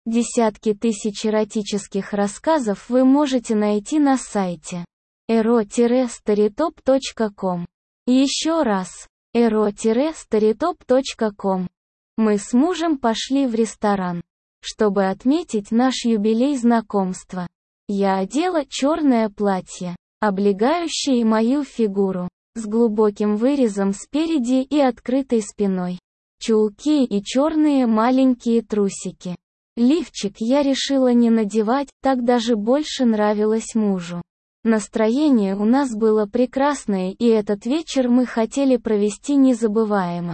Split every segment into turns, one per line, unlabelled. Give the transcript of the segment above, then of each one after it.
Десятки тысяч эротических рассказов вы можете найти на сайте ero-storytop.com. Еще раз, ero-storytop.com. Мы с мужем пошли в ресторан, чтобы отметить наш юбилей знакомства. Я одела черное платье, облегающее мою фигуру, с глубоким вырезом спереди и открытой спиной, чулки и черные маленькие трусики. Лифчик я решила не надевать, так даже больше нравилось мужу. Настроение у нас было прекрасное, и этот вечер мы хотели провести незабываемо.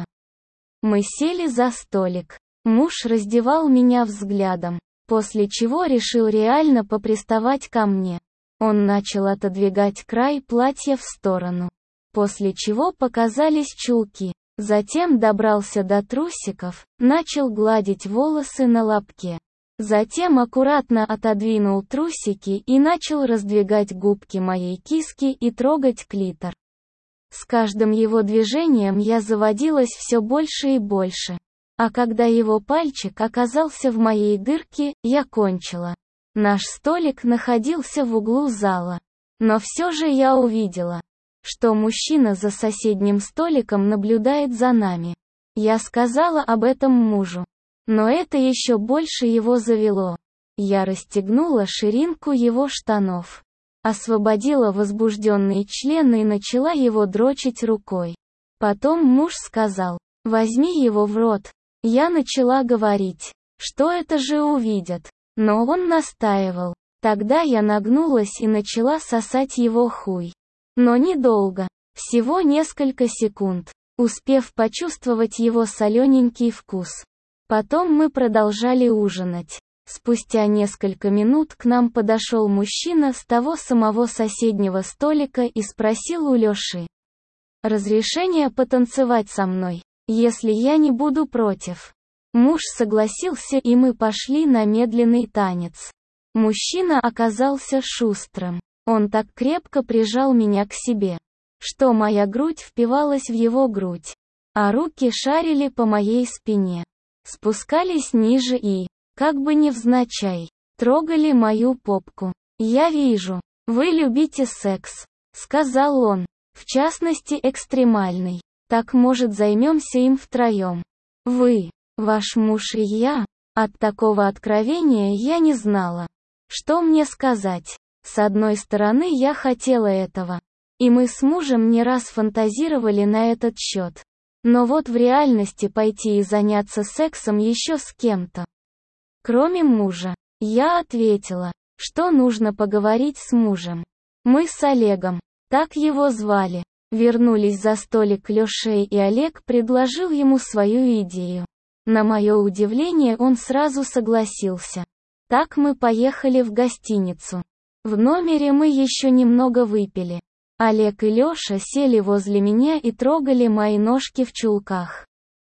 Мы сели за столик. Муж раздевал меня взглядом, после чего решил реально поприставать ко мне. Он начал отодвигать край платья в сторону, после чего показались чулки. Затем добрался до трусиков, начал гладить волосы на лобке. Затем аккуратно отодвинул трусики и начал раздвигать губки моей киски и трогать клитор. С каждым его движением я заводилась все больше и больше. А когда его пальчик оказался в моей дырке, я кончила. Наш столик находился в углу зала. Но все же я увидела, что мужчина за соседним столиком наблюдает за нами. Я сказала об этом мужу. Но это еще больше его завело. Я расстегнула ширинку его штанов, освободила возбужденный член и начала его дрочить рукой. Потом муж сказал: «Возьми его в рот». Я начала говорить, что это же увидят. Но он настаивал. Тогда я нагнулась и начала сосать его хуй. Но недолго, всего несколько секунд, успев почувствовать его солененький вкус. Потом мы продолжали ужинать. Спустя несколько минут к нам подошел мужчина с того самого соседнего столика и спросил у Лёши разрешение потанцевать со мной, если я не буду против. Муж согласился, и мы пошли на медленный танец. Мужчина оказался шустрым. Он так крепко прижал меня к себе, что моя грудь впивалась в его грудь, а руки шарили по моей спине, спускались ниже и, как бы невзначай, трогали мою попку. «Я вижу, вы любите секс», — сказал он, «в частности экстремальный. Так, может, займемся им втроем? Вы, ваш муж и я». От такого откровения я не знала, что мне сказать. С одной стороны, я хотела этого, и мы с мужем не раз фантазировали на этот счет. Но вот в реальности пойти и заняться сексом еще с кем-то, кроме мужа, я ответила, что нужно поговорить с мужем. Мы с Олегом, так его звали, вернулись за столик к Лёше, и Олег предложил ему свою идею. На мое удивление, он сразу согласился. Так мы поехали в гостиницу. В номере мы еще немного выпили. Олег и Лёша сели возле меня и трогали мои ножки в чулках.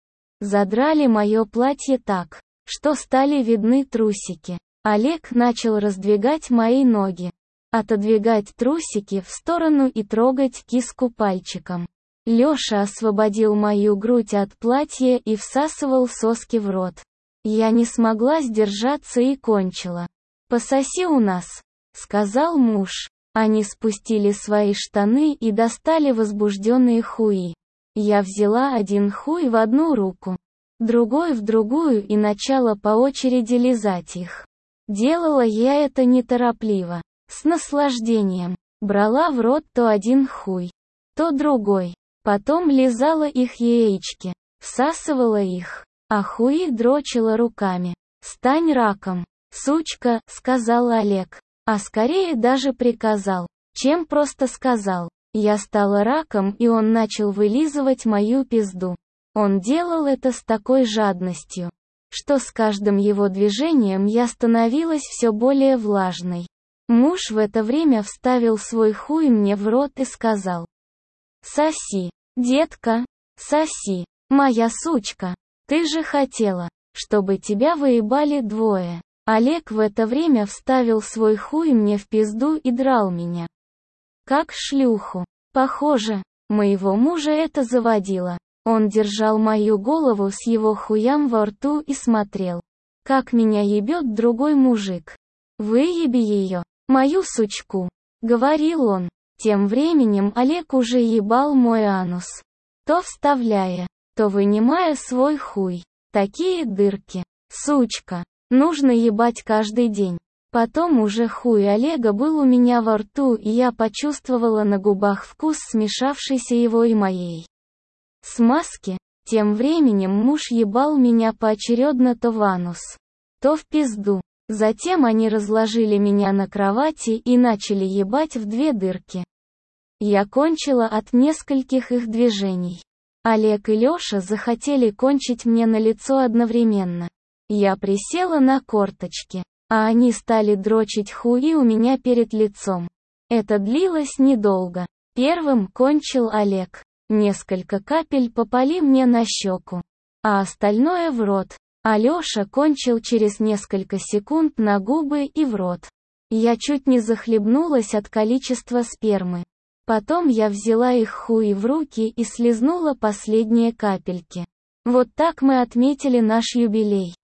Задрали мое платье так, что стали видны трусики. Олег начал раздвигать мои ноги, отодвигать трусики в сторону и трогать киску пальчиком. Лёша освободил мою грудь от платья и всасывал соски в рот. Я не смогла сдержаться и кончила. «Пососи у нас», — сказал муж. Они спустили свои штаны и достали возбужденные хуи. Я взяла один хуй в одну руку, другой в другую и начала по очереди лизать их. Делала я это неторопливо, с наслаждением. Брала в рот то один хуй, то другой. Потом лизала их яички, всасывала их, а хуи дрочила руками. «Стань раком, сучка», — сказал Олег. А скорее даже приказал, чем просто сказал. Я стала раком, и он начал вылизывать мою пизду. Он делал это с такой жадностью, что с каждым его движением я становилась все более влажной. Муж в это время вставил свой хуй мне в рот и сказал: «Соси, детка, соси, моя сучка, ты же хотела, чтобы тебя выебали двое». Олег в это время вставил свой хуй мне в пизду и драл меня как шлюху. Похоже, моего мужа это заводило. Он держал мою голову с его хуям во рту и смотрел, как меня ебет другой мужик. «Выеби ее, мою сучку», — говорил он. Тем временем Олег уже ебал мой анус. То вставляя, то вынимая свой хуй. Такие дырки. Сучка. Нужно ебать каждый день. Потом уже хуй Олега был у меня во рту, и я почувствовала на губах вкус смешавшейся его и моей смазки. Тем временем муж ебал меня поочередно то в анус, то в пизду. Затем они разложили меня на кровати и начали ебать в две дырки. Я кончила от нескольких их движений. Олег и Лёша захотели кончить мне на лицо одновременно. Я присела на корточки, а они стали дрочить хуи у меня перед лицом. Это длилось недолго. Первым кончил Олег. Несколько капель попали мне на щеку, а остальное в рот. А Лёша кончил через несколько секунд на губы и в рот. Я чуть не захлебнулась от количества спермы. Потом я взяла их хуи в руки и слизнула последние капельки. Вот так мы отметили наш юбилей.